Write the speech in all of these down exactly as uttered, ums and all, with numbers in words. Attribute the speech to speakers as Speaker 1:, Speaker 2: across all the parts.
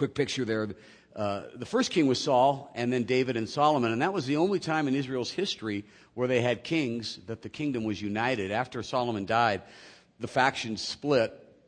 Speaker 1: quick picture there. Uh, the first king was Saul, and then David and Solomon, and that was the only time in Israel's history where they had kings that the kingdom was united. After Solomon died, the factions split,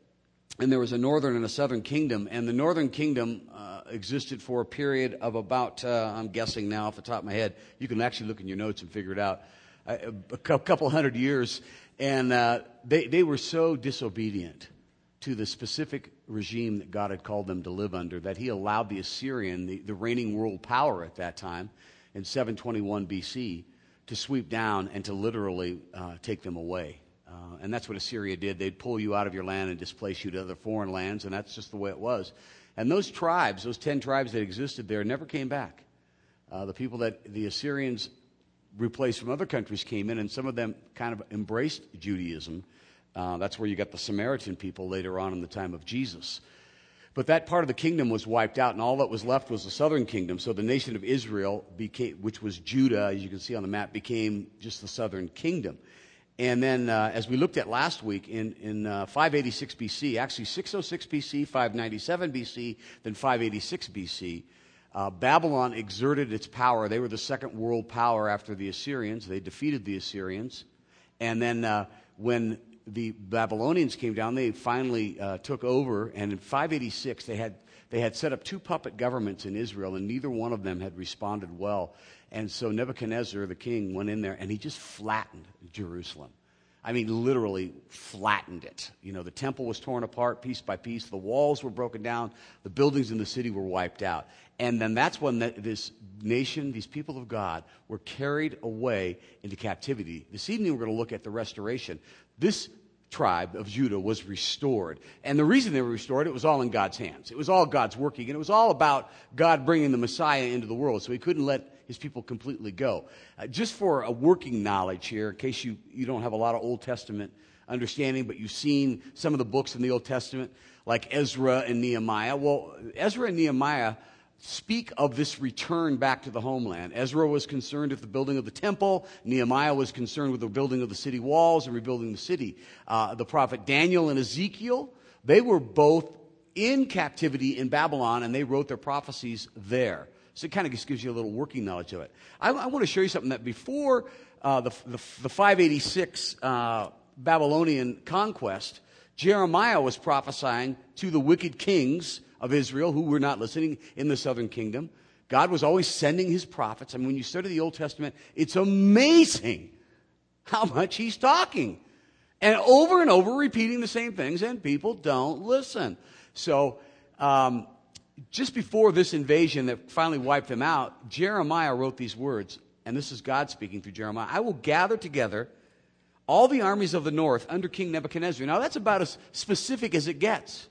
Speaker 1: and there was a northern and a southern kingdom, and the northern kingdom uh, existed for a period of about, uh, I'm guessing now off the top of my head, you can actually look in your notes and figure it out, a, a couple hundred years, and uh, they, they were so disobedient to the specific regime that God had called them to live under, that he allowed the Assyrian, the, the reigning world power at that time, in seven twenty-one B C, to sweep down and to literally uh, take them away. Uh, and that's what Assyria did. They'd pull you out of your land and displace you to other foreign lands, and that's just the way it was. And those tribes, those ten tribes that existed there, never came back. Uh, the people that the Assyrians replaced from other countries came in, and some of them kind of embraced Judaism. Uh, that's where you got the Samaritan people later on in the time of Jesus. But that part of the kingdom was wiped out, and all that was left was the southern kingdom. So the nation of Israel, became, which was Judah, as you can see on the map, became just the southern kingdom. And then, uh, as we looked at last week, in, in uh, five eighty-six B C, actually six oh six B C, five ninety-seven B C, then five eighty-six B C, uh, Babylon exerted its power. They were the second world power after the Assyrians. They defeated the Assyrians. And then uh, when the Babylonians came down, they finally uh, took over, and in five eighty-six they had they had set up two puppet governments in Israel, and neither one of them had responded well. And so Nebuchadnezzar, the king, went in there and he just flattened Jerusalem. I mean, literally flattened it. You know, the temple was torn apart piece by piece. The walls were broken down. The buildings in the city were wiped out. And then that's when the, this nation, these people of God, were carried away into captivity. This evening we're going to look at the restoration. This tribe of Judah was restored. And the reason they were restored, it was all in God's hands. It was all God's working. And it was all about God bringing the Messiah into the world. So he couldn't let his people completely go. Uh, just for a working knowledge here, in case you, you don't have a lot of Old Testament understanding, but you've seen some of the books in the Old Testament, like Ezra and Nehemiah. Well, Ezra and Nehemiah speak of this return back to the homeland. Ezra was concerned with the building of the temple. Nehemiah was concerned with the building of the city walls and rebuilding the city. Uh, the prophet Daniel and Ezekiel, they were both in captivity in Babylon, and they wrote their prophecies there. So it kind of just gives you a little working knowledge of it. I, I want to show you something that before uh, the, the, the five eighty-six uh, Babylonian conquest, Jeremiah was prophesying to the wicked kings of Israel who were not listening in the southern kingdom. God was always sending his prophets. I mean, when you study the Old Testament, it's amazing how much he's talking. And over and over repeating the same things, and people don't listen. So, um, just before this invasion that finally wiped them out, Jeremiah wrote these words, and this is God speaking through Jeremiah. I will gather together all the armies of the north under King Nebuchadnezzar. Now, that's about as specific as it gets.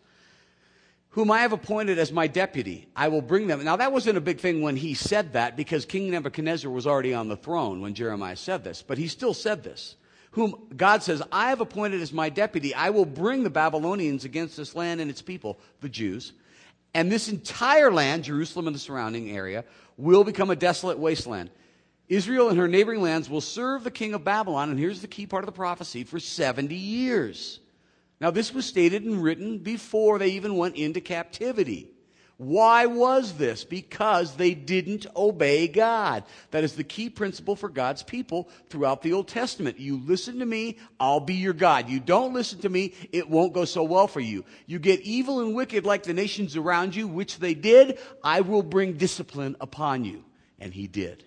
Speaker 1: Whom I have appointed as my deputy. I will bring them. Now, that wasn't a big thing when he said that, because King Nebuchadnezzar was already on the throne when Jeremiah said this. But he still said this. Whom God says, I have appointed as my deputy. I will bring the Babylonians against this land and its people, the Jews. And this entire land, Jerusalem and the surrounding area, will become a desolate wasteland. Israel and her neighboring lands will serve the king of Babylon, and here's the key part of the prophecy, for seventy years. Now, this was stated and written before they even went into captivity. Why was this? Because they didn't obey God. That is the key principle for God's people throughout the Old Testament. You listen to me, I'll be your God. You don't listen to me, it won't go so well for you. You get evil and wicked like the nations around you, which they did, I will bring discipline upon you. And he did.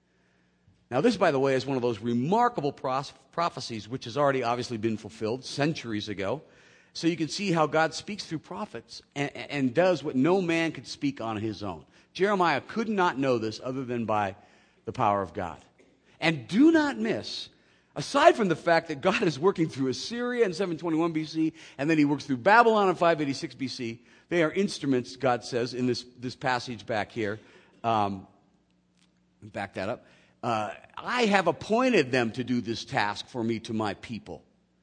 Speaker 1: Now, this, by the way, is one of those remarkable pros- prophecies which has already obviously been fulfilled centuries ago. So you can see how God speaks through prophets and, and does what no man could speak on his own. Jeremiah could not know this other than by the power of God. And do not miss, aside from the fact that God is working through Assyria in seven twenty-one B C, and then he works through Babylon in five eighty-six B C, they are instruments, God says, in this, this passage back here. Um, back that up. Uh, I have appointed them to do this task for me to my people.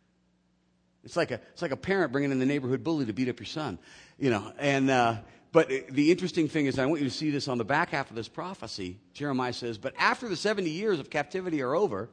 Speaker 1: It's like a it's like a parent bringing in the neighborhood bully to beat up your son, you know. And uh, but the interesting thing is, I want you to see this on the back half of this prophecy. Jeremiah says, "But after the seventy years of captivity are over,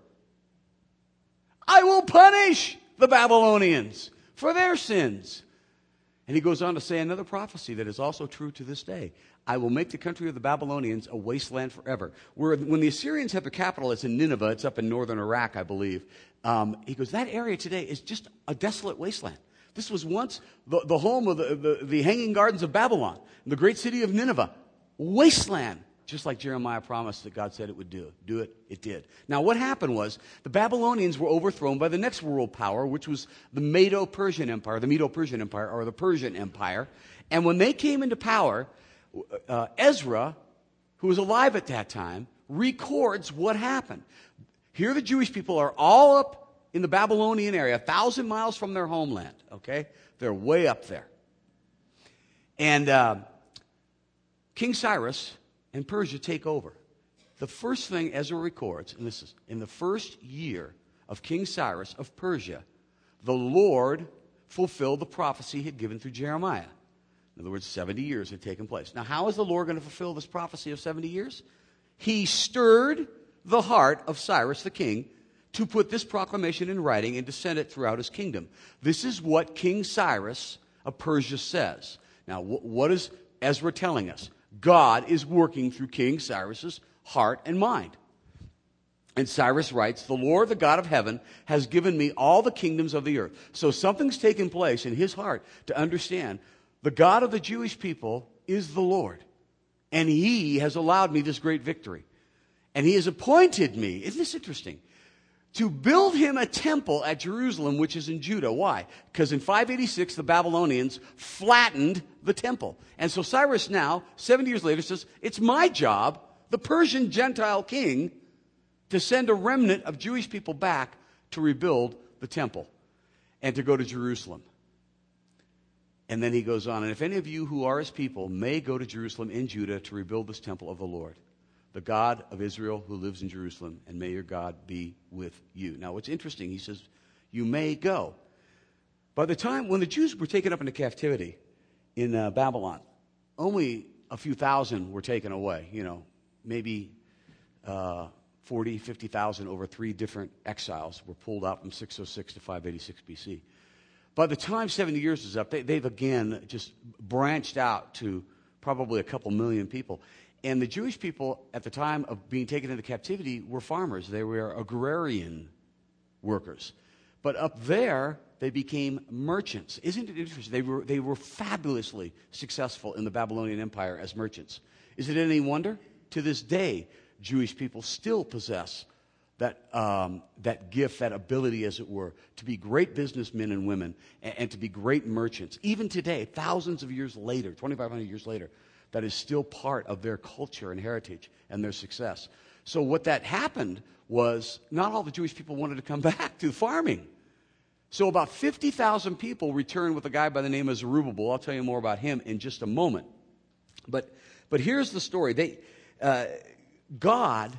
Speaker 1: I will punish the Babylonians for their sins." And he goes on to say another prophecy that is also true to this day. I will make the country of the Babylonians a wasteland forever. Where, when the Assyrians have their capital, it's in Nineveh. It's up in northern Iraq, I believe. Um, he goes, that area today is just a desolate wasteland. This was once the, the home of the, the, the hanging gardens of Babylon, the great city of Nineveh. Wasteland. Just like Jeremiah promised that God said it would do. Do it, it did. Now what happened was the Babylonians were overthrown by the next world power, which was the Medo-Persian Empire, the Medo-Persian Empire, or the Persian Empire. And when they came into power, uh, Ezra, who was alive at that time, records what happened. Here the Jewish people are all up in the Babylonian area, a thousand miles from their homeland, okay? They're way up there. And uh, King Cyrus and Persia take over. The first thing Ezra records, and this is in the first year of King Cyrus of Persia, the Lord fulfilled the prophecy he had given through Jeremiah. In other words, seventy years had taken place. Now, how is the Lord going to fulfill this prophecy of seventy years? He stirred the heart of Cyrus the king to put this proclamation in writing and to send it throughout his kingdom. This is what King Cyrus of Persia says. Now, wh- what is Ezra telling us? God is working through King Cyrus's heart and mind. And Cyrus writes, the Lord, the God of heaven, has given me all the kingdoms of the earth. So something's taken place in his heart to understand the God of the Jewish people is the Lord. And he has allowed me this great victory. And he has appointed me, isn't this interesting, to build him a temple at Jerusalem, which is in Judah. Why? Because in five eighty-six, the Babylonians flattened the temple. And so Cyrus now, seventy years later, says, it's my job, the Persian Gentile king, to send a remnant of Jewish people back to rebuild the temple and to go to Jerusalem. And then he goes on, and if any of you who are his people may go to Jerusalem in Judah to rebuild this temple of the Lord, the God of Israel who lives in Jerusalem, and may your God be with you. Now, what's interesting, he says, you may go. By the time when the Jews were taken up into captivity in uh, Babylon, only a few thousand were taken away, you know, maybe uh, forty, fifty thousand over three different exiles were pulled out from six oh six to five eighty-six B C. By the time seventy years is up, they, they've again just branched out to probably a couple million people. And the Jewish people at the time of being taken into captivity were farmers. They were agrarian workers. But up there, they became merchants. Isn't it interesting? They were, they were fabulously successful in the Babylonian Empire as merchants. Is it any wonder? To this day, Jewish people still possess that, um, that gift, that ability, as it were, to be great businessmen and women and, and to be great merchants. Even today, thousands of years later, twenty-five hundred years later, that is still part of their culture and heritage and their success. So what that happened was not all the Jewish people wanted to come back to farming. So about fifty thousand people returned with a guy by the name of Zerubbabel. I'll tell you more about him in just a moment. But, but here's the story. They, uh, God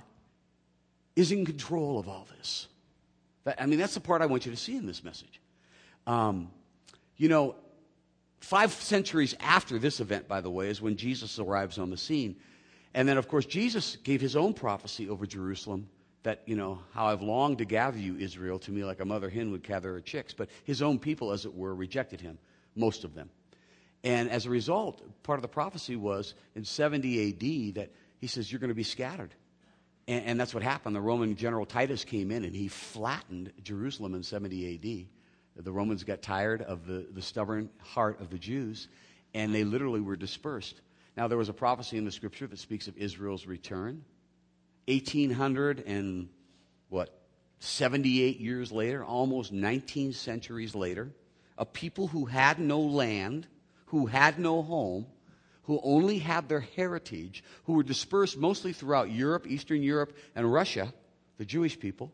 Speaker 1: is in control of all this. That, I mean, that's the part I want you to see in this message. Um, you know, Five centuries after this event, by the way, is when Jesus arrives on the scene. And then, of course, Jesus gave his own prophecy over Jerusalem that, you know, how I've longed to gather you, Israel, to me like a mother hen would gather her chicks. But his own people, as it were, rejected him, most of them. And as a result, part of the prophecy was in seventy A D that he says, you're going to be scattered. And, and that's what happened. The Roman general Titus came in and he flattened Jerusalem in seventy A D. The Romans got tired of the, the stubborn heart of the Jews, and they literally were dispersed. Now, there was a prophecy in the Scripture that speaks of Israel's return. eighteen hundred and, what, seventy-eight years later, almost nineteen centuries later, a people who had no land, who had no home, who only had their heritage, who were dispersed mostly throughout Europe, Eastern Europe, and Russia, the Jewish people.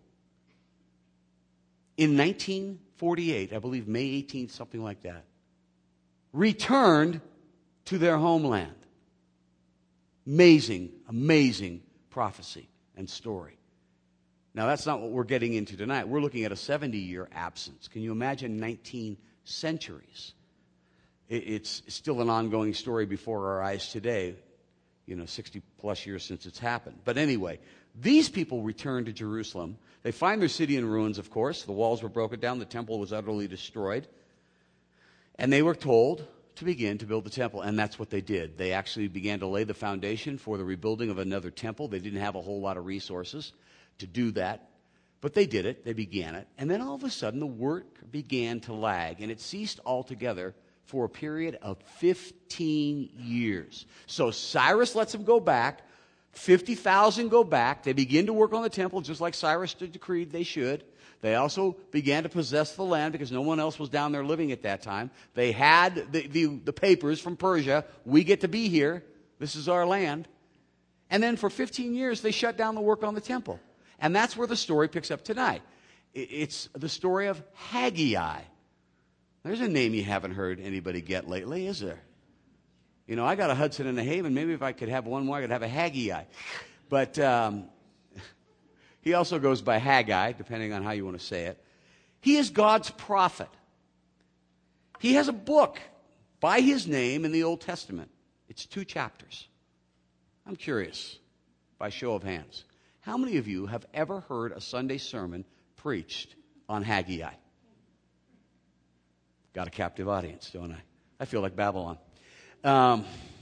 Speaker 1: In nineteen forty-eight, I believe May eighteenth, something like that, returned to their homeland. Amazing, amazing prophecy and story. Now, that's not what we're getting into tonight. We're looking at a seventy-year absence. Can you imagine nineteen centuries? It's still an ongoing story before our eyes today, you know, sixty plus years since it's happened. But anyway, these people return to Jerusalem. They find their city in ruins, of course. The walls were broken down. The temple was utterly destroyed. And they were told to begin to build the temple, and that's what they did. They actually began to lay the foundation for the rebuilding of another temple. They didn't have a whole lot of resources to do that, but they did it. They began it. And then all of a sudden, the work began to lag, and it ceased altogether for a period of fifteen years. So Cyrus lets them go back. fifty thousand go back. They begin to work on the temple just like Cyrus decreed they should. They also began to possess the land because no one else was down there living at that time. They had the, the, the papers from Persia. We get to be here. This is our land. And then for fifteen years, they shut down the work on the temple. And that's where the story picks up tonight. It's the story of Haggai. There's a name you haven't heard anybody get lately, is there? You know, I got a Hudson and a Haven. Maybe if I could have one more, I could have a Haggai. But um, he also goes by Haggai, depending on how you want to say it. He is God's prophet. He has a book by his name in the Old Testament. It's two chapters. I'm curious, by show of hands, how many of you have ever heard a Sunday sermon preached on Haggai? Got a captive audience, don't I? I feel like Babylon. Um,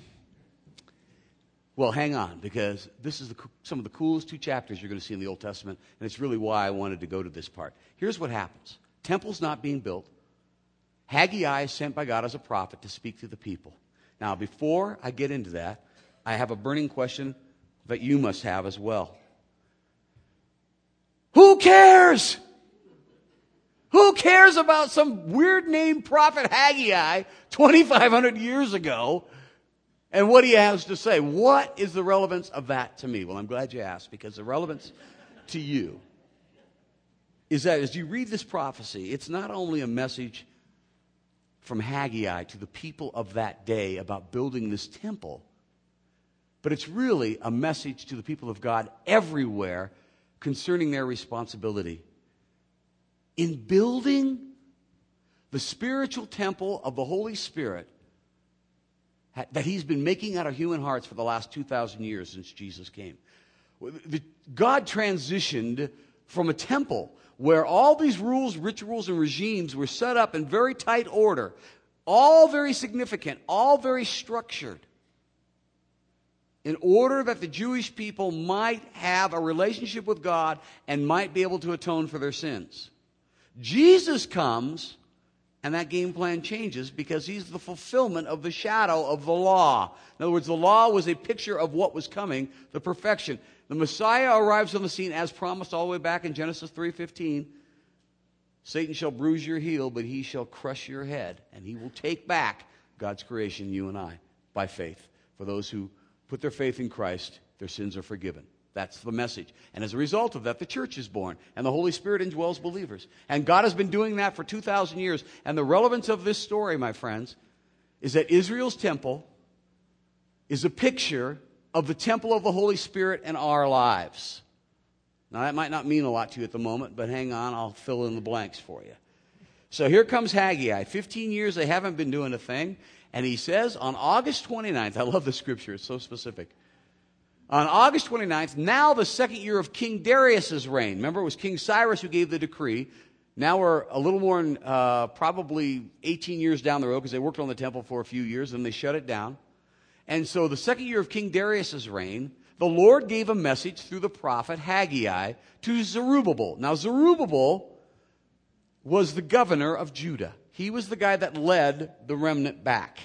Speaker 1: well, hang on, because this is the, some of the coolest two chapters you're going to see in the Old Testament, and it's really why I wanted to go to this part. Here's what happens. Temple's not being built. Haggai is sent by God as a prophet to speak to the people. Now, before I get into that, I have a burning question that you must have as well. Who cares? Who cares about some weird named prophet Haggai twenty-five hundred years ago and what he has to say? What is the relevance of that to me? Well, I'm glad you asked, because the relevance to you is that as you read this prophecy, it's not only a message from Haggai to the people of that day about building this temple, but it's really a message to the people of God everywhere concerning their responsibility in building the spiritual temple of the Holy Spirit that he's been making out of human hearts for the last two thousand years since Jesus came. God transitioned from a temple where all these rules, rituals, and regimes were set up in very tight order, all very significant, all very structured, in order that the Jewish people might have a relationship with God and might be able to atone for their sins. Jesus comes, and that game plan changes because he's the fulfillment of the shadow of the law. In other words, the law was a picture of what was coming, the perfection. The Messiah arrives on the scene as promised all the way back in Genesis three fifteen. Satan shall bruise your heel, but he shall crush your head. And he will take back God's creation, you and I, by faith. For those who put their faith in Christ, their sins are forgiven. That's the message. And as a result of that, the church is born, and the Holy Spirit indwells believers. And God has been doing that for two thousand years. And the relevance of this story, my friends, is that Israel's temple is a picture of the temple of the Holy Spirit in our lives. Now, that might not mean a lot to you at the moment, but hang on, I'll fill in the blanks for you. So here comes Haggai. fifteen years they haven't been doing a thing. And he says on August twenty-ninth, I love the scripture, it's so specific. On August twenty-ninth, now the second year of King Darius's reign. Remember, it was King Cyrus who gave the decree. Now we're a little more than uh, probably eighteen years down the road, because they worked on the temple for a few years and they shut it down. And so the second year of King Darius's reign, the Lord gave a message through the prophet Haggai to Zerubbabel. Now Zerubbabel was the governor of Judah. He was the guy that led the remnant back.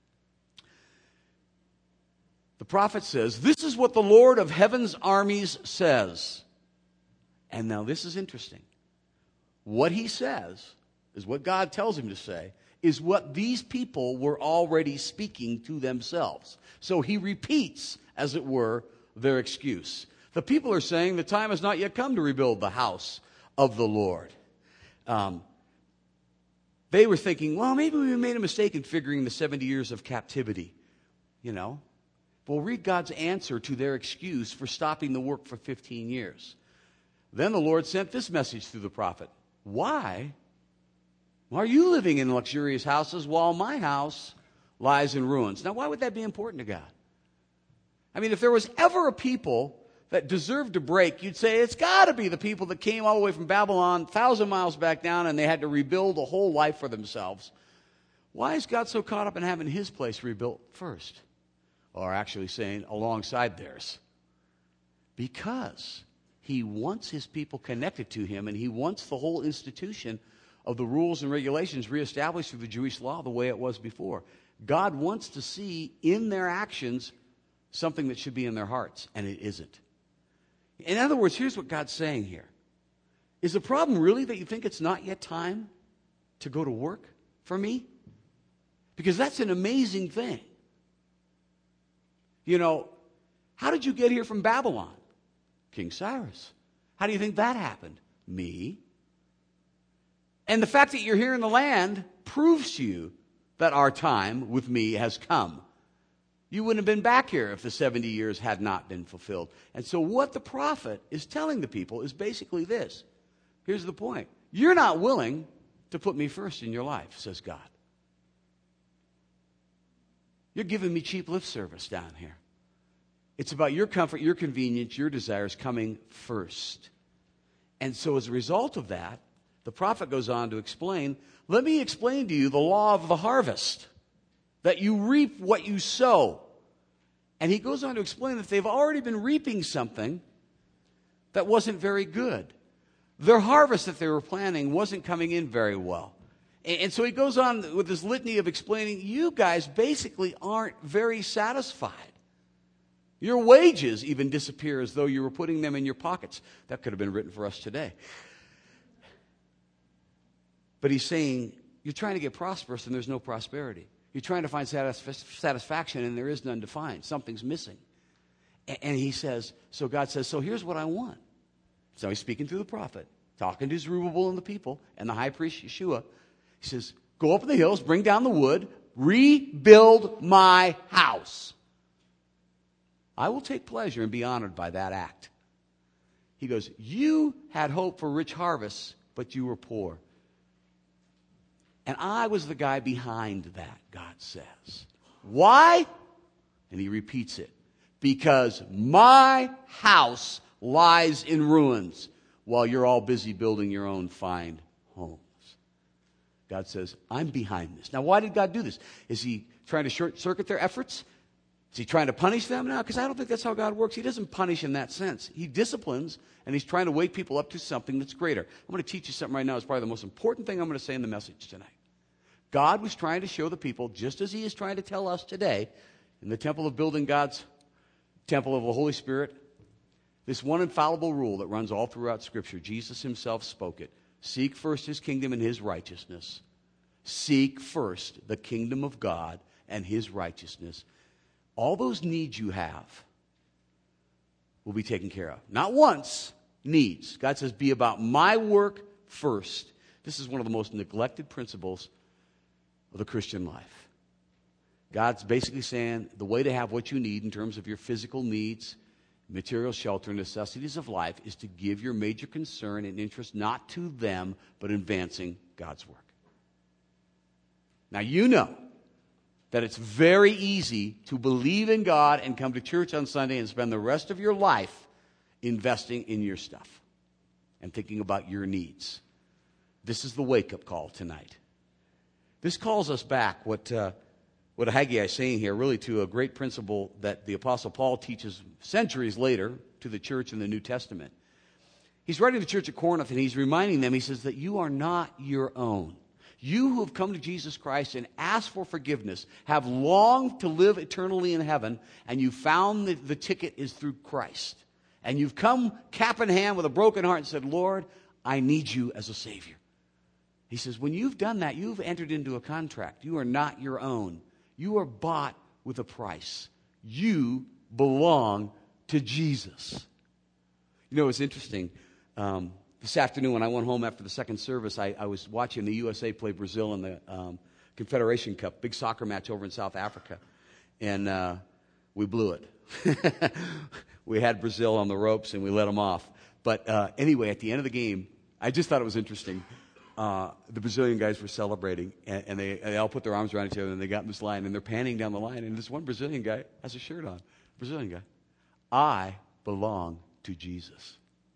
Speaker 1: The prophet says, this is what the Lord of heaven's armies says. And now this is interesting. What he says is what God tells him to say, is what these people were already speaking to themselves. So he repeats, as it were, their excuse. The people are saying the time has not yet come to rebuild the house of the Lord. Um, they were thinking, well, maybe we made a mistake in figuring the seventy years of captivity, you know. Well, read God's answer to their excuse for stopping the work for fifteen years. Then the Lord sent this message through the prophet. Why are you living in luxurious houses while my house lies in ruins? Now, why would that be important to God? I mean, if there was ever a people that deserved to break, you'd say it's got to be the people that came all the way from Babylon, a thousand miles back down, and they had to rebuild a whole life for themselves. Why is God so caught up in having his place rebuilt first? Or actually saying alongside theirs? Because he wants his people connected to him, and he wants the whole institution of the rules and regulations reestablished through the Jewish law the way it was before. God wants to see in their actions something that should be in their hearts, and it isn't. In other words, here's what God's saying here. Is the problem really that you think it's not yet time to go to work for me? Because that's an amazing thing. You know, how did you get here from Babylon? King Cyrus. How do you think that happened? Me. And the fact that you're here in the land proves to you that our time with me has come. You wouldn't have been back here if the seventy years had not been fulfilled. And so what the prophet is telling the people is basically this. Here's the point. You're not willing to put me first in your life, says God. You're giving me cheap lip service down here. It's about your comfort, your convenience, your desires coming first. And so as a result of that, the prophet goes on to explain, let me explain to you the law of the harvest, that you reap what you sow. And he goes on to explain that they've already been reaping something that wasn't very good. Their harvest that they were planning wasn't coming in very well. And so he goes on with this litany of explaining, you guys basically aren't very satisfied. Your wages even disappear as though you were putting them in your pockets. That could have been written for us today. But he's saying, you're trying to get prosperous and there's no prosperity. You're trying to find satisf- satisfaction and there is none to find. Something's missing. And, and he says, so God says, so here's what I want. So he's speaking through the prophet, talking to Zerubbabel and the people and the high priest Yeshua. He says, go up in the hills, bring down the wood, rebuild my house. I will take pleasure and be honored by that act. He goes, you had hope for rich harvests, but you were poor. And I was the guy behind that, God says. Why? And he repeats it. Because my house lies in ruins while you're all busy building your own fine homes. God says, I'm behind this. Now, why did God do this? Is he trying to short circuit their efforts? Is he trying to punish them? No, because I don't think that's how God works. He doesn't punish in that sense. He disciplines, and he's trying to wake people up to something that's greater. I'm going to teach you something right now. It's probably the most important thing I'm going to say in the message tonight. God was trying to show the people, just as he is trying to tell us today, in the temple of building God's temple of the Holy Spirit, this one infallible rule that runs all throughout Scripture. Jesus himself spoke it. Seek first his kingdom and his righteousness. Seek first the kingdom of God and his righteousness. All those needs you have will be taken care of. Not once, needs. God says, be about my work first. This is one of the most neglected principles of the Christian life. God's basically saying the way to have what you need in terms of your physical needs, material shelter, necessities of life is to give your major concern and interest not to them, but advancing God's work. Now, you know that it's very easy to believe in God and come to church on Sunday and spend the rest of your life investing in your stuff and thinking about your needs. This is the wake-up call tonight. This calls us back, what, uh, what Haggai is saying here, really to a great principle that the Apostle Paul teaches centuries later to the church in the New Testament. He's writing to the church at Corinth, and he's reminding them, he says, that you are not your own. You who have come to Jesus Christ and asked for forgiveness, have longed to live eternally in heaven, and you found that the ticket is through Christ. And you've come cap in hand with a broken heart and said, Lord, I need you as a Savior. He says, when you've done that, you've entered into a contract. You are not your own. You are bought with a price. You belong to Jesus. You know, it's interesting. Um, This afternoon, when I went home after the second service, I, I was watching the U S A play Brazil in the um, Confederation Cup, big soccer match over in South Africa. And uh, we blew it. We had Brazil on the ropes, and we let them off. But uh, anyway, at the end of the game, I just thought it was interesting. Uh, the Brazilian guys were celebrating, and, and they, they all put their arms around each other, and they got in this line, and they're panning down the line, and this one Brazilian guy has a shirt on. Brazilian guy. I belong to Jesus.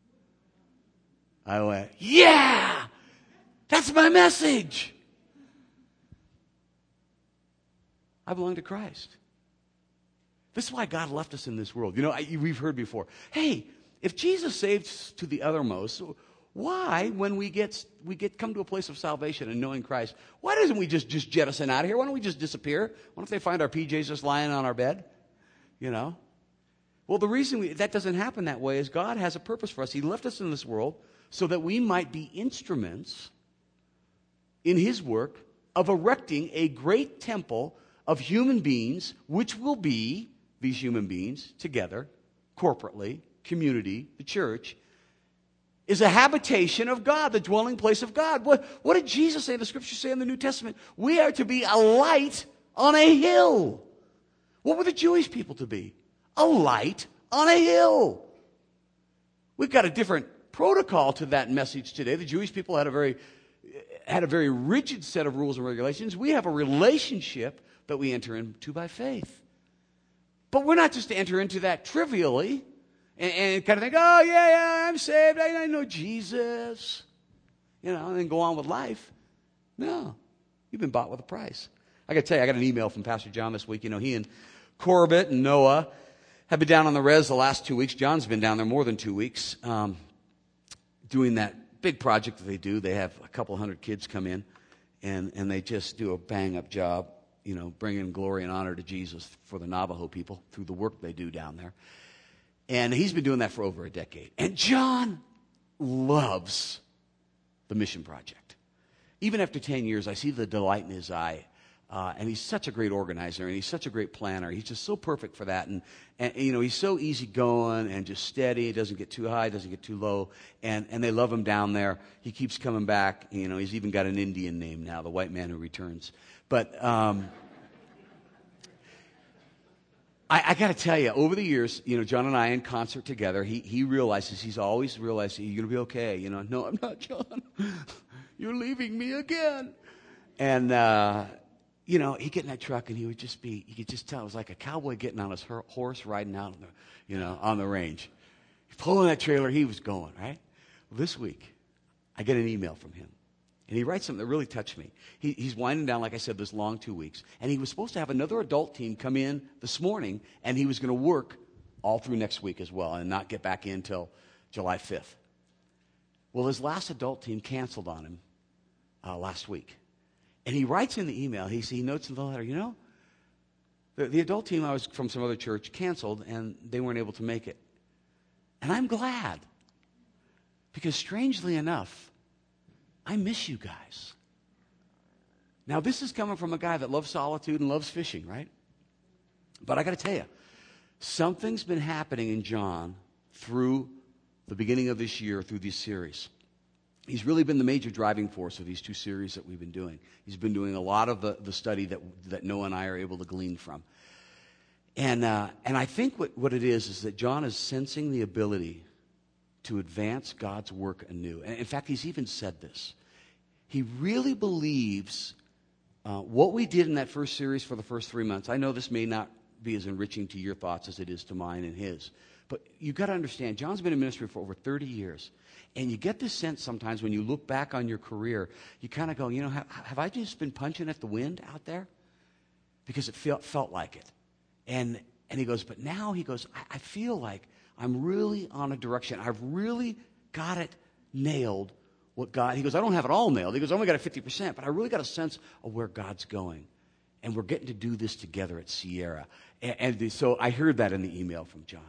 Speaker 1: I went, yeah, that's my message. I belong to Christ. This is why God left us in this world. You know, I, we've heard before, hey, if Jesus saves to the uttermost, why, when we get we get come to a place of salvation and knowing Christ, why doesn't we just, just jettison out of here? Why don't we just disappear? Why don't they find our P Js just lying on our bed? You know? Well, the reason we, that doesn't happen that way is God has a purpose for us. He left us in this world so that we might be instruments in His work of erecting a great temple of human beings, which will be these human beings together, corporately, community, the church, is a habitation of God, the dwelling place of God. What, what did Jesus say? The scriptures say in the New Testament, we are to be a light on a hill. What were the Jewish people to be? A light on a hill. We've got a different protocol to that message today. The Jewish people had a very had a very rigid set of rules and regulations. We have a relationship that we enter into by faith. But we're not just to enter into that trivially and, and kind of think, oh, yeah, yeah, I'm saved. I, I know Jesus. You know, and then go on with life. No. You've been bought with a price. I got to tell you, I got an email from Pastor John this week. You know, he and Corbett and Noah have been down on the res the last two weeks. John's been down there more than two weeks um, doing that big project that they do. They have a couple hundred kids come in, and, and they just do a bang-up job, you know, bringing glory and honor to Jesus for the Navajo people through the work they do down there. And he's been doing that for over a decade. And John loves the mission project. Even after ten years, I see the delight in his eye. Uh, and he's such a great organizer, and he's such a great planner. He's just so perfect for that. And, and you know, he's so easygoing and just steady. He doesn't get too high, doesn't get too low. And, and they love him down there. He keeps coming back. You know, he's even got an Indian name now, the white man who returns. But um, I, I got to tell you, over the years, you know, John and I in concert together, he, he realizes, he's always realized, you're going to be okay. You know, no, I'm not, John. You're leaving me again. And, uh, you know, he'd get in that truck and he would just be, you could just tell it was like a cowboy getting on his horse riding out, on the, you know, on the range. Pulling that trailer, he was going, right? Well, this week, I get an email from him. And he writes something that really touched me. He, he's winding down, like I said, this long two weeks. And he was supposed to have another adult team come in this morning, and he was going to work all through next week as well and not get back in until July fifth. Well, his last adult team canceled on him uh, last week. And he writes in the email, he, he notes in the letter, you know, the, the adult team I was from some other church canceled, and they weren't able to make it. And I'm glad, because strangely enough, I miss you guys. Now, this is coming from a guy that loves solitude and loves fishing, right? But I got to tell you, something's been happening in John through the beginning of this year, through this series. He's really been the major driving force of these two series that we've been doing. He's been doing a lot of the, the study that, that Noah and I are able to glean from. And, uh, and I think what, what it is is that John is sensing the ability to advance God's work anew. And in fact, he's even said this. He really believes uh, what we did in that first series for the first three months. I know this may not be as enriching to your thoughts as it is to mine and his. But you've got to understand, John's been in ministry for over thirty years. And you get this sense sometimes when you look back on your career, you kind of go, you know, have, have I just been punching at the wind out there? Because it felt, felt like it. And, and he goes, but now he goes, I, I feel like I'm really on a direction. I've really got it nailed what God, he goes, I don't have it all nailed. He goes, I only got it fifty percent, but I really got a sense of where God's going. And we're getting to do this together at Sierra. And, and so I heard that in the email from John.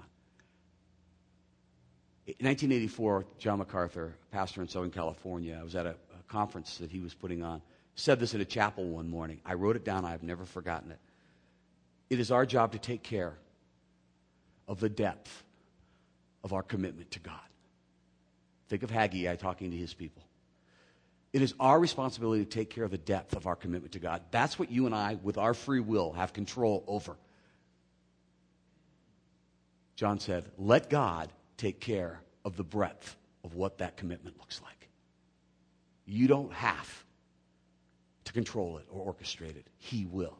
Speaker 1: In nineteen eighty-four, John MacArthur, pastor in Southern California, I was at a, a conference that he was putting on, said this at a chapel one morning. I wrote it down. I've never forgotten it. It is our job to take care of the depth of our commitment to God. Think of Haggai talking to his people. It is our responsibility to take care of the depth of our commitment to God. That's what you and I, with our free will, have control over. John said, let God take care of the breadth of what that commitment looks like. You don't have to control it or orchestrate it. He will.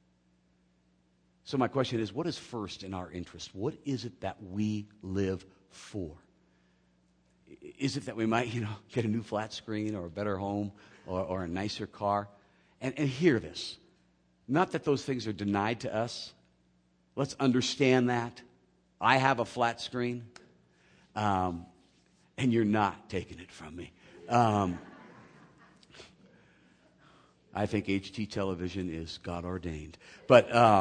Speaker 1: So my question is, what is first in our interest? What is it that we live for? Is it that we might, you know, get a new flat screen or a better home or, or a nicer car? And, and hear this. Not that those things are denied to us. Let's understand that. I have a flat screen, um, and you're not taking it from me. Um, I think H D television is God ordained. But uh,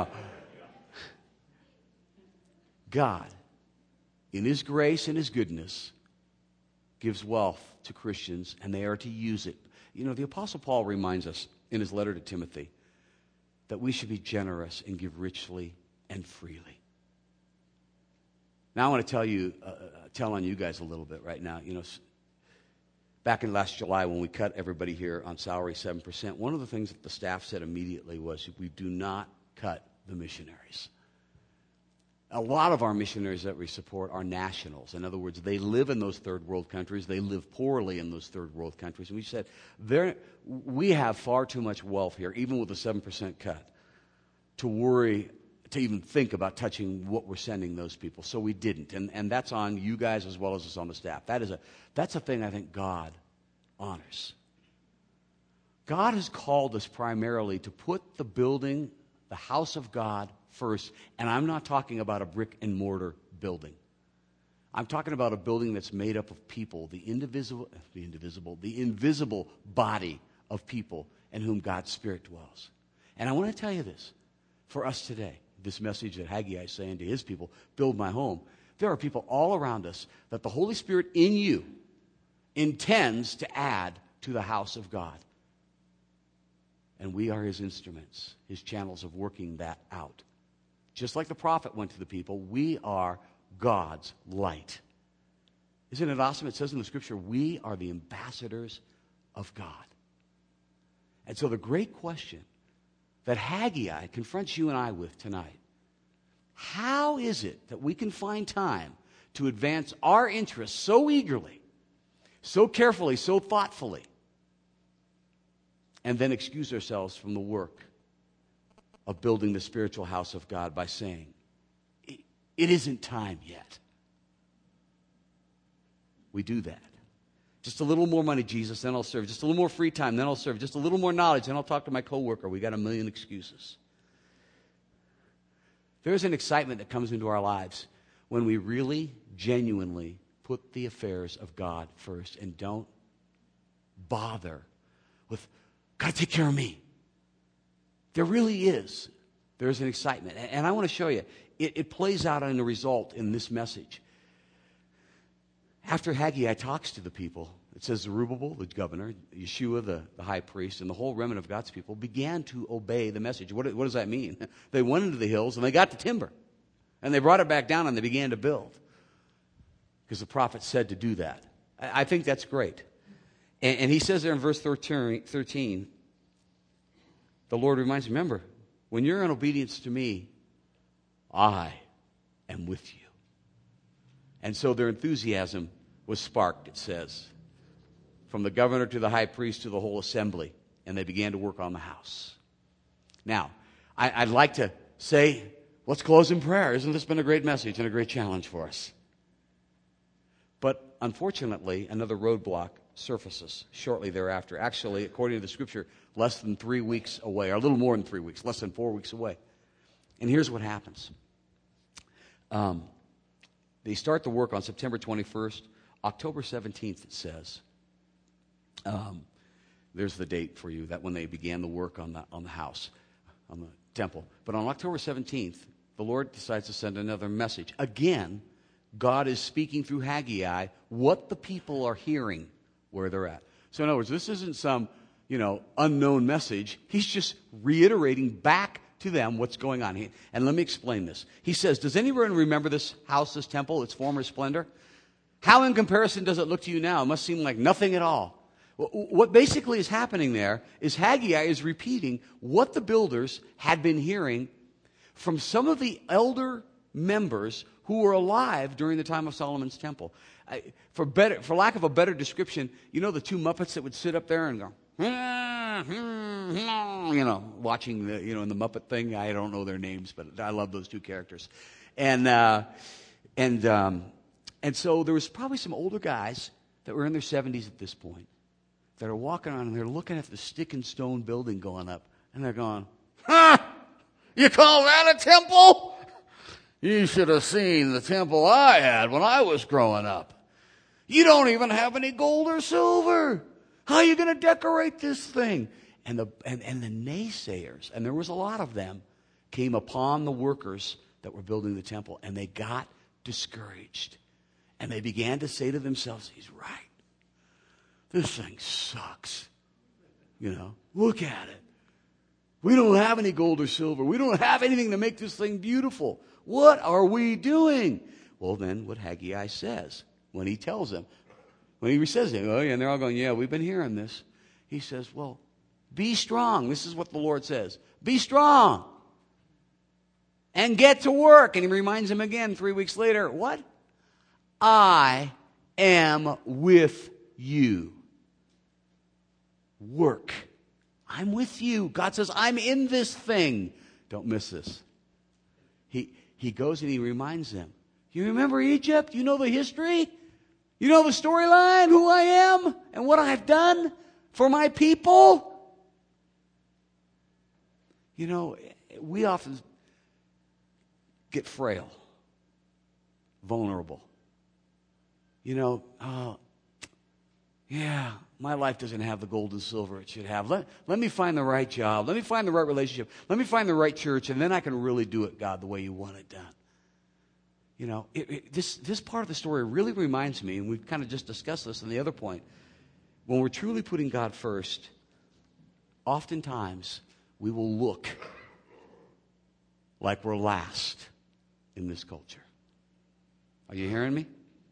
Speaker 1: God, in His grace and His goodness, gives wealth to Christians, and they are to use it. You know, the Apostle Paul reminds us in his letter to Timothy that we should be generous and give richly and freely. Now I want to tell you, uh, tell on you guys a little bit right now. You know, back in last July when we cut everybody here on salary seven percent, one of the things that the staff said immediately was we do not cut the missionaries. A lot of our missionaries that we support are nationals. In other words, they live in those third world countries. They live poorly in those third world countries. And we said, we have far too much wealth here, even with a seven percent cut, to worry, to even think about touching what we're sending those people. So we didn't. And, and that's on you guys as well as it's on the staff. That is a, that's a thing I think God honors. God has called us primarily to put the building, the house of God, first, and I'm not talking about a brick and mortar building. I'm talking about a building that's made up of people, the indivisible, the indivisible, the invisible body of people in whom God's Spirit dwells. And I want to tell you this, for us today, this message that Haggai is saying to his people, build my home. There are people all around us that the Holy Spirit in you intends to add to the house of God. And we are His instruments, His channels of working that out. Just like the prophet went to the people, we are God's light. Isn't it awesome? It says in the Scripture, we are the ambassadors of God. And so the great question that Haggai confronts you and I with tonight, how is it that we can find time to advance our interests so eagerly, so carefully, so thoughtfully, and then excuse ourselves from the work of building the spiritual house of God by saying, it, it isn't time yet. We do that. Just a little more money, Jesus, then I'll serve. Just a little more free time, then I'll serve. Just a little more knowledge, then I'll talk to my coworker. We got a million excuses. There's an excitement that comes into our lives when we really, genuinely put the affairs of God first and don't bother with, got to take care of me. There really is. There's an excitement. And I want to show you, it, it plays out in the result in this message. After Haggai talks to the people, it says Zerubbabel, the governor, Yeshua, the, the high priest, and the whole remnant of God's people began to obey the message. What, what does that mean? They went into the hills and they got the timber. And they brought it back down and they began to build. Because the prophet said to do that. I, I think that's great. And, and he says there in verse thirteen, the Lord reminds me, remember, when you're in obedience to me, I am with you. And so their enthusiasm was sparked, it says, from the governor to the high priest to the whole assembly, and they began to work on the house. Now, I, I'd like to say, let's close in prayer. Isn't this been a great message and a great challenge for us? But unfortunately, another roadblock surfaces shortly thereafter. Actually, according to the Scripture, less than three weeks away, or a little more than three weeks, less than four weeks away. And here's what happens. Um, they start the work on September twenty-first. October seventeenth, it says. Um, there's the date for you, that when they began the work on the, on the house, on the temple. But on October seventeenth, the Lord decides to send another message. Again, God is speaking through Haggai what the people are hearing where they're at. So in other words, this isn't some, you know, unknown message. He's just reiterating back to them what's going on. He, and let me explain this. He says, does anyone remember this house, this temple, its former splendor? How in comparison does it look to you now? It must seem like nothing at all. What basically is happening there is Haggai is repeating what the builders had been hearing from some of the elder members who were alive during the time of Solomon's temple. I, for better, for lack of a better description, you know the two Muppets that would sit up there and go, you know, watching the, you know, in the Muppet thing. I don't know their names, but I love those two characters. And uh, and um, and so there was probably some older guys that were in their seventies at this point that are walking around and they're looking at the stick and stone building going up, and they're going,
Speaker 2: Huh? You call that a temple? You should have seen the temple I had when I was growing up. You don't even have any gold or silver. How are you going to decorate this thing? And the, and, and the naysayers, and there was a lot of them, came upon the workers that were building the temple, and they got discouraged. And they began to say to themselves, he's right. This thing sucks. You know, look at it. We don't have any gold or silver. We don't have anything to make this thing beautiful. What are we doing? Well, then what Haggai says when he tells them, when he says it, oh yeah, and they're all going, yeah, we've been hearing this. He says, well, be strong. This is what the Lord says. Be strong and get to work. And he reminds them again three weeks later, what? I am with you. Work. I'm with you. God says, I'm in this thing. Don't miss this. He, he goes and he reminds them, you remember Egypt? You know the history? You know the storyline, who I am and what I've done for my people? You know, we often get frail, vulnerable. You know, oh, yeah, my life doesn't have the gold and silver it should have. Let, let me find the right job. Let me find the right relationship. Let me find the right church, and then I can really do it, God, the way you want it done. You know, it, it, this, this part of the story really reminds me, and we've kind of just discussed this in the other point, when we're truly putting God first, oftentimes we will look like we're last in this culture. Are you hearing me?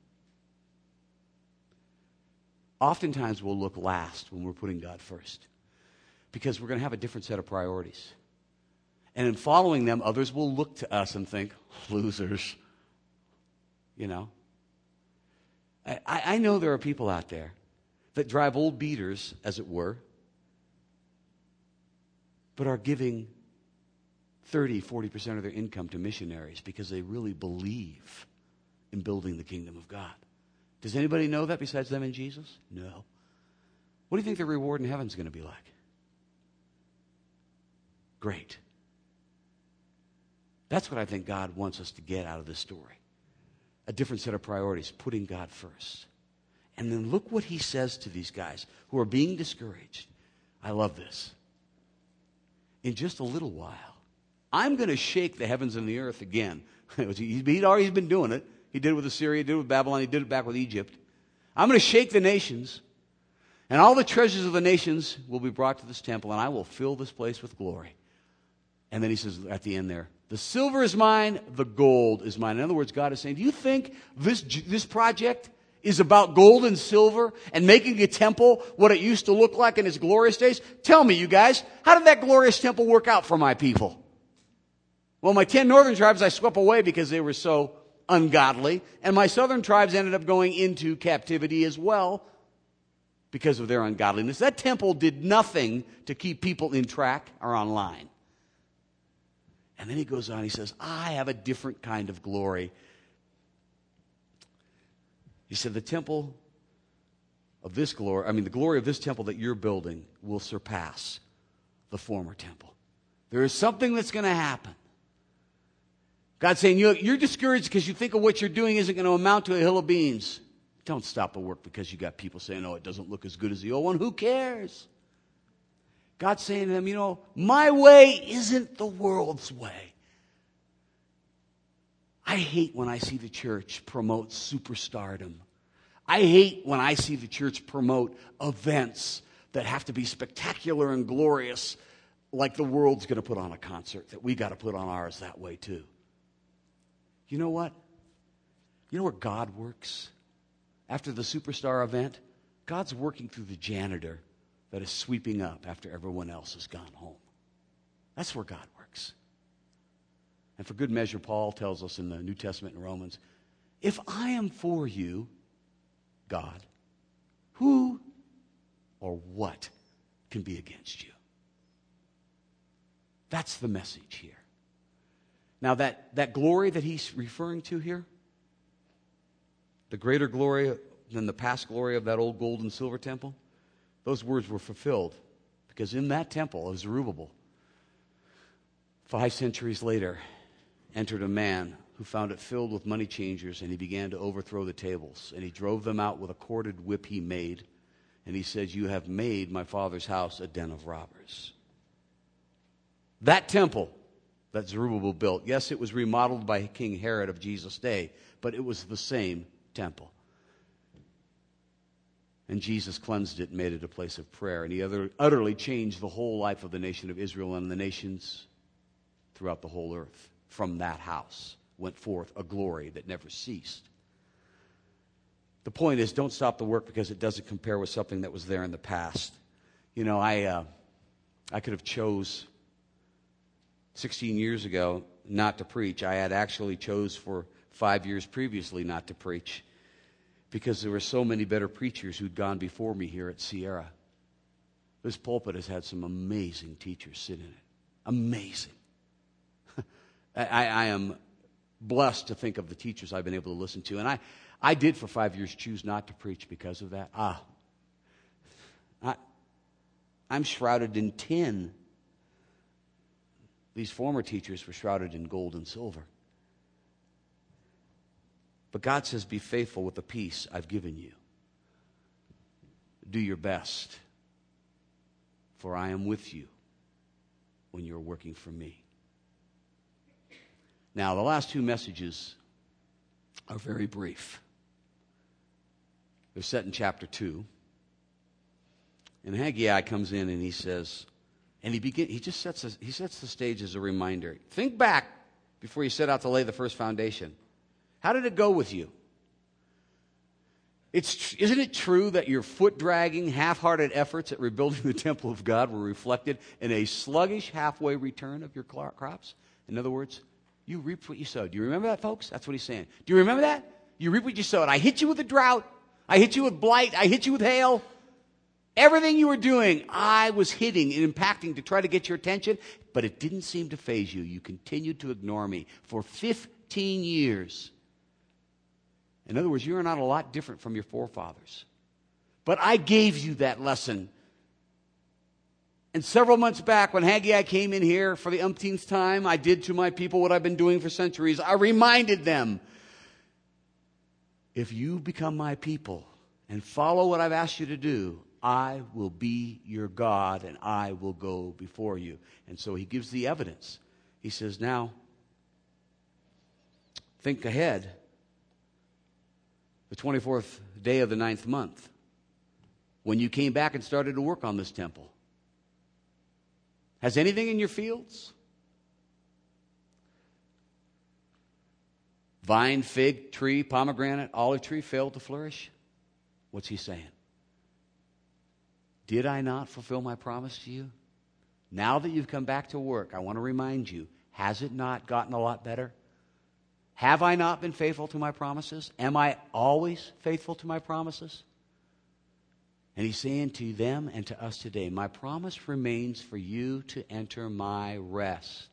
Speaker 2: Oftentimes we'll look last when we're putting God first because we're going to have a different set of priorities. And in following them, others will look to us and think, losers. You know? I, I know there are people out there that drive old beaters, as it were, but are giving thirty, forty percent of their income to missionaries because they really believe in building the kingdom of God. Does anybody know that besides them and Jesus? No. What do you think the reward in heaven is going to be like? Great. That's what I think God wants us to get out of this story. A different set of priorities, putting God first. And then look what he says to these guys who are being discouraged. I love this. In just a little while, I'm going to shake the heavens and the earth again. He'd already been doing it. He did it with Assyria, he did it with Babylon, he did it back with Egypt. I'm going to shake the nations, and all the treasures of the nations will be brought to this temple, and I will fill this place with glory. And then he says at the end there, the silver is mine, the gold is mine. In other words, God is saying, do you think this, this project is about gold and silver and making a temple what it used to look like in its glorious days? Tell me, you guys, how did that glorious temple work out for my people? Well, my ten northern tribes I swept away because they were so ungodly, and my southern tribes ended up going into captivity as well because of their ungodliness. That temple did nothing to keep people in track or online. And then he goes on, he says, I have a different kind of glory. He said, the temple of this glory, I mean, the glory of this temple that you're building will surpass the former temple. There is something that's going to happen. God's saying, you're discouraged because you think of what you're doing isn't going to amount to a hill of beans. Don't stop the work because you got people saying, oh, it doesn't look as good as the old one. Who cares? God's saying to them, you know, my way isn't the world's way. I hate when I see the church promote superstardom. I hate when I see the church promote events that have to be spectacular and glorious, like the world's going to put on a concert, that we got to put on ours that way too. You know what? You know where God works? After the superstar event, God's working through the janitor that is sweeping up after everyone else has gone home. That's where God works. And for good measure, Paul tells us in the New Testament in Romans, if I am for you, God, who or what can be against you? That's the message here. Now, that, that glory that he's referring to here, the greater glory than the past glory of that old gold and silver temple, those words were fulfilled because in that temple of Zerubbabel,
Speaker 1: Five centuries later, entered a man who found it filled with money changers, and he began to overthrow the tables. And he drove them out with a corded whip he made. And he said, "You have made my father's house a den of robbers." That temple that Zerubbabel built, yes, it was remodeled by King Herod of Jesus' day, but it was the same temple. And Jesus cleansed it and made it a place of prayer. And he other, utterly changed the whole life of the nation of Israel and the nations throughout the whole earth. From that house went forth a glory that never ceased. The point is, don't stop the work because it doesn't compare with something that was there in the past. You know, I uh, I could have chose sixteen years ago not to preach. I had actually chose for five years previously not to preach because there were so many better preachers who'd gone before me here at Sierra. This pulpit has had some amazing teachers sit in it. Amazing. I, I am blessed to think of the teachers I've been able to listen to. And I, I did for five years choose not to preach because of that. Ah, I, I'm shrouded in tin. These former teachers were shrouded in gold and silver. But God says, be faithful with the peace I've given you. Do your best, for I am with you when you're working for me. Now, the last two messages are very brief. They're set in chapter two. And Haggai comes in and he says, and he begin, he just sets a, he sets the stage as a reminder. Think back before you set out to lay the first foundation. How did it go with you? It's, isn't it true that your foot-dragging, half-hearted efforts at rebuilding the temple of God were reflected in a sluggish halfway return of your crops? In other words, you reaped what you sowed. Do you remember that, folks? That's what he's saying. Do you remember that? You reap what you sowed. I hit you with a drought. I hit you with blight. I hit you with hail. Everything you were doing, I was hitting and impacting to try to get your attention, but it didn't seem to faze you. You continued to ignore me for fifteen years. In other words, you're not a lot different from your forefathers. But I gave you that lesson. And several months back, when Haggai came in here for the umpteenth time, I did to my people what I've been doing for centuries. I reminded them, if you become my people and follow what I've asked you to do, I will be your God and I will go before you. And so he gives the evidence. He says, now, think ahead. The twenty-fourth day of the ninth month, when you came back and started to work on this temple. Has anything in your fields? Vine, fig tree, pomegranate, olive tree failed to flourish? What's he saying? Did I not fulfill my promise to you? Now that you've come back to work, I want to remind you, has it not gotten a lot better? Have I not been faithful to my promises? Am I always faithful to my promises? And he's saying to them and to us today, my promise remains for you to enter my rest.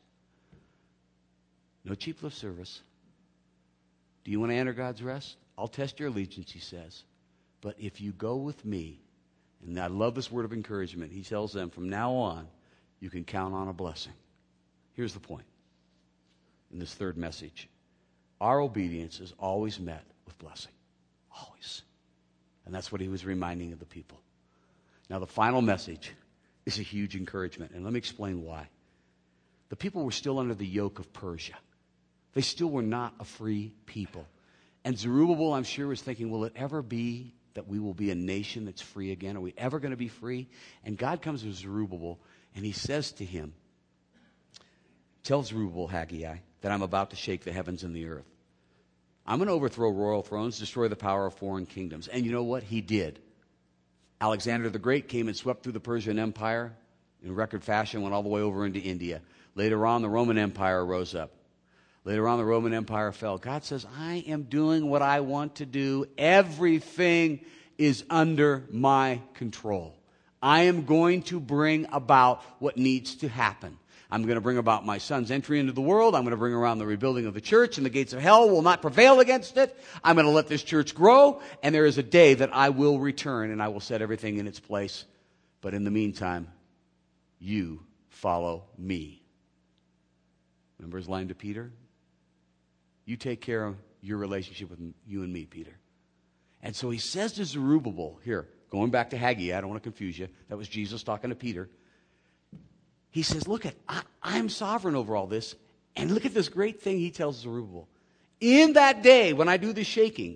Speaker 1: No cheap lip service. Do you want to enter God's rest? I'll test your allegiance, he says. But if you go with me, and I love this word of encouragement, he tells them from now on, you can count on a blessing. Here's the point in this third message. Our obedience is always met with blessing. Always. And that's what he was reminding of the people. Now, the final message is a huge encouragement. And let me explain why. The people were still under the yoke of Persia. They still were not a free people. And Zerubbabel, I'm sure, was thinking, will it ever be that we will be a nation that's free again? Are we ever going to be free? And God comes to Zerubbabel, and he says to him, tell Zerubbabel, Haggai, that I'm about to shake the heavens and the earth. I'm going to overthrow royal thrones, destroy the power of foreign kingdoms. And you know what? He did. Alexander the Great came and swept through the Persian Empire in record fashion, went all the way over into India. Later on, the Roman Empire rose up. Later on, the Roman Empire fell. God says, I am doing what I want to do. Everything is under my control. I am going to bring about what needs to happen. I'm going to bring about my son's entry into the world. I'm going to bring around the rebuilding of the church, and the gates of hell will not prevail against it. I'm going to let this church grow, and there is a day that I will return, and I will set everything in its place. But in the meantime, you follow me. Remember his line to Peter? You take care of your relationship with you and me, Peter. And so he says to Zerubbabel, here, going back to Haggai, I don't want to confuse you. That was Jesus talking to Peter. He says, look, at I, I'm sovereign over all this. And look at this great thing he tells Zerubbabel. In that day, when I do the shaking,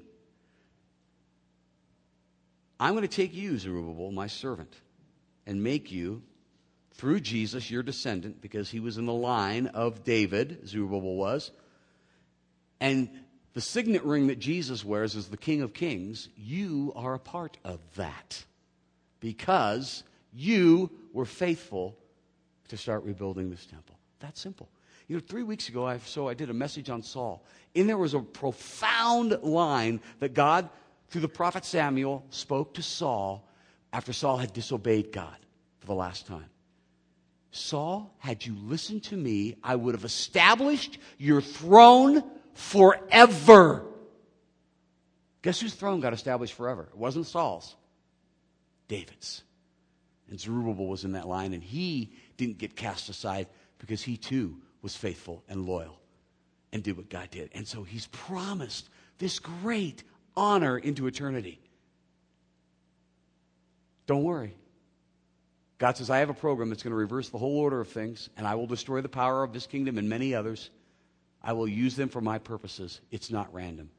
Speaker 1: I'm going to take you, Zerubbabel, my servant, and make you, through Jesus, your descendant, because he was in the line of David, Zerubbabel was. And the signet ring that Jesus wears as the King of Kings, you are a part of that. Because you were faithful to start rebuilding this temple. That's simple. You know, three weeks ago, I, so I did a message on Saul. And there was a profound line that God, through the prophet Samuel, spoke to Saul after Saul had disobeyed God for the last time. Saul, had you listened to me, I would have established your throne forever. Guess whose throne got established forever? It wasn't Saul's. David's. And Zerubbabel was in that line, and he didn't get cast aside because he too was faithful and loyal and did what God did. And so he's promised this great honor into eternity. Don't worry. God says, I have a program that's going to reverse the whole order of things, and I will destroy the power of this kingdom and many others. I will use them for my purposes. It's not random.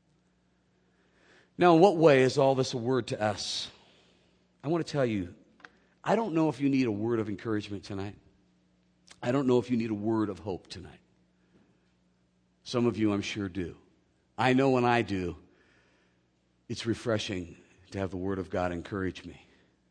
Speaker 1: Now, in what way is all this a word to us? I want to tell you, I don't know if you need a word of encouragement tonight. I don't know if you need a word of hope tonight. Some of you, I'm sure, do. I know when I do, it's refreshing to have the Word of God encourage me.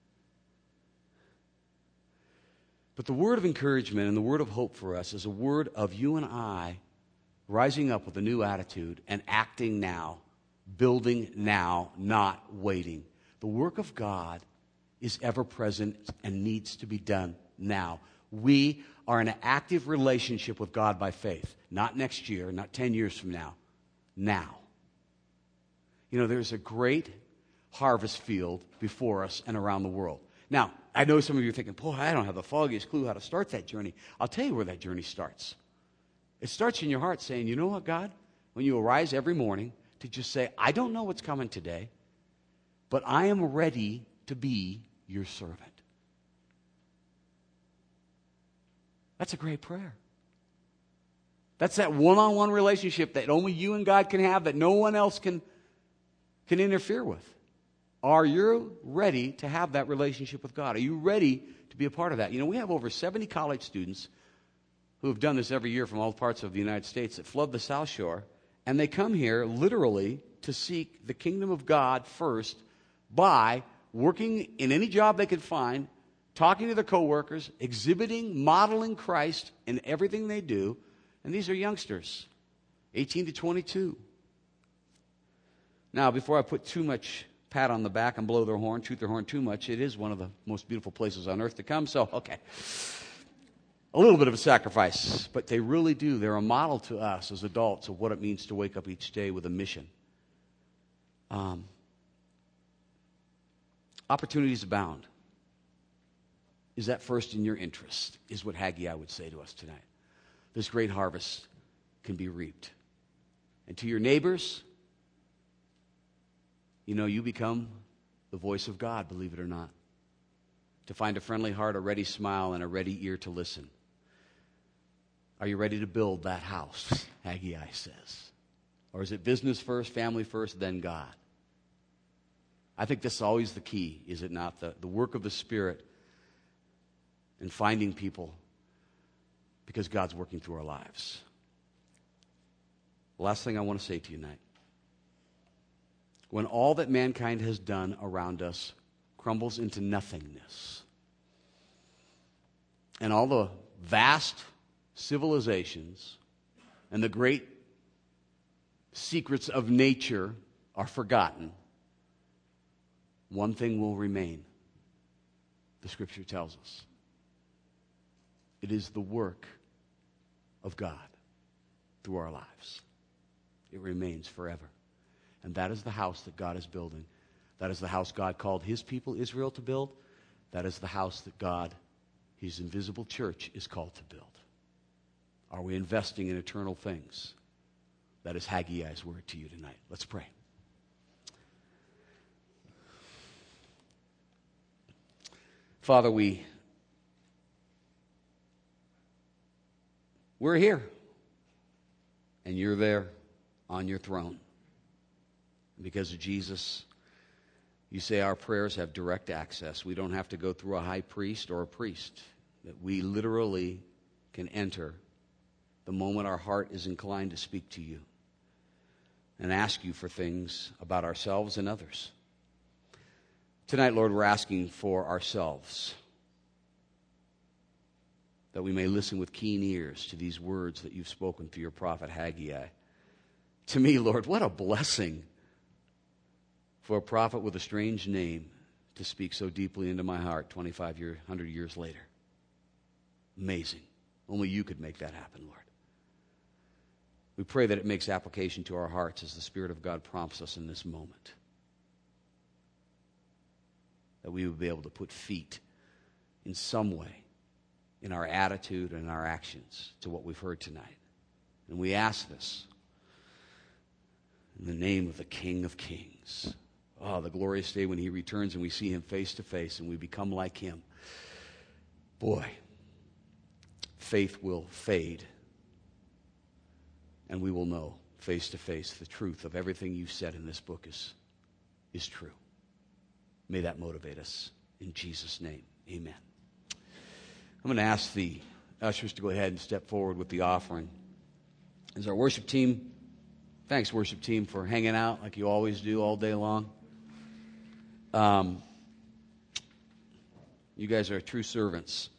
Speaker 1: But the word of encouragement and the word of hope for us is a word of you and I rising up with a new attitude and acting now, building now, not waiting. The work of God is ever present and needs to be done now. We are in an active relationship with God by faith. Not next year, not ten years from now. Now. You know, there's a great harvest field before us and around the world. Now, I know some of you are thinking, boy, I don't have the foggiest clue how to start that journey. I'll tell you where that journey starts. It starts in your heart saying, you know what, God? When you arise every morning to just say, I don't know what's coming today, but I am ready to be your servant. That's a great prayer. That's that one-on-one relationship that only you and God can have, that no one else can, can interfere with. Are you ready to have that relationship with God? Are you ready to be a part of that? You know, we have over seventy college students who have done this every year from all parts of the United States that flood the South Shore, and they come here literally to seek the kingdom of God first by working in any job they could find, talking to their coworkers, exhibiting, modeling Christ in everything they do. And these are youngsters, eighteen to twenty-two. Now, before I put too much pat on the back and blow their horn, toot their horn too much, it is one of the most beautiful places on earth to come. So, okay. A little bit of a sacrifice, but they really do. They're a model to us as adults of what it means to wake up each day with a mission. Um, opportunities abound. Is that first in your interest, is what Haggai would say to us tonight. This great harvest can be reaped. And to your neighbors, you know, you become the voice of God, believe it or not. To find a friendly heart, a ready smile, and a ready ear to listen. Are you ready to build that house, Haggai says? Or is it business first, family first, then God? I think this is always the key, is it not? The, the work of the Spirit and finding people because God's working through our lives. The last thing I want to say to you tonight. When all that mankind has done around us crumbles into nothingness, and all the vast civilizations and the great secrets of nature are forgotten, one thing will remain, the Scripture tells us. It is the work of God through our lives. It remains forever. And that is the house that God is building. That is the house God called his people, Israel, to build. That is the house that God, his invisible church, is called to build. Are we investing in eternal things? That is Haggai's word to you tonight. Let's pray. Father, we, we're here, and you're there on your throne. Because of Jesus, you say our prayers have direct access. We don't have to go through a high priest or a priest. That we literally can enter the moment our heart is inclined to speak to you and ask you for things about ourselves and others. Tonight, Lord, we're asking for ourselves, that we may listen with keen ears to these words that you've spoken through your prophet Haggai. To me, Lord, what a blessing for a prophet with a strange name to speak so deeply into my heart twenty-five years, one hundred years later. Amazing. Only you could make that happen, Lord. We pray that it makes application to our hearts as the Spirit of God prompts us in this moment. That we would be able to put feet in some way in our attitude and our actions to what we've heard tonight. And we ask this in the name of the King of Kings. Oh, the glorious day when he returns and we see him face to face and we become like him. Boy, faith will fade, and we will know face to face the truth of everything you've said in this book is, is true. May that motivate us. In Jesus' name, amen. I'm going to ask the ushers to go ahead and step forward with the offering. As our worship team, thanks worship team for hanging out like you always do all day long. Um, you guys are true servants.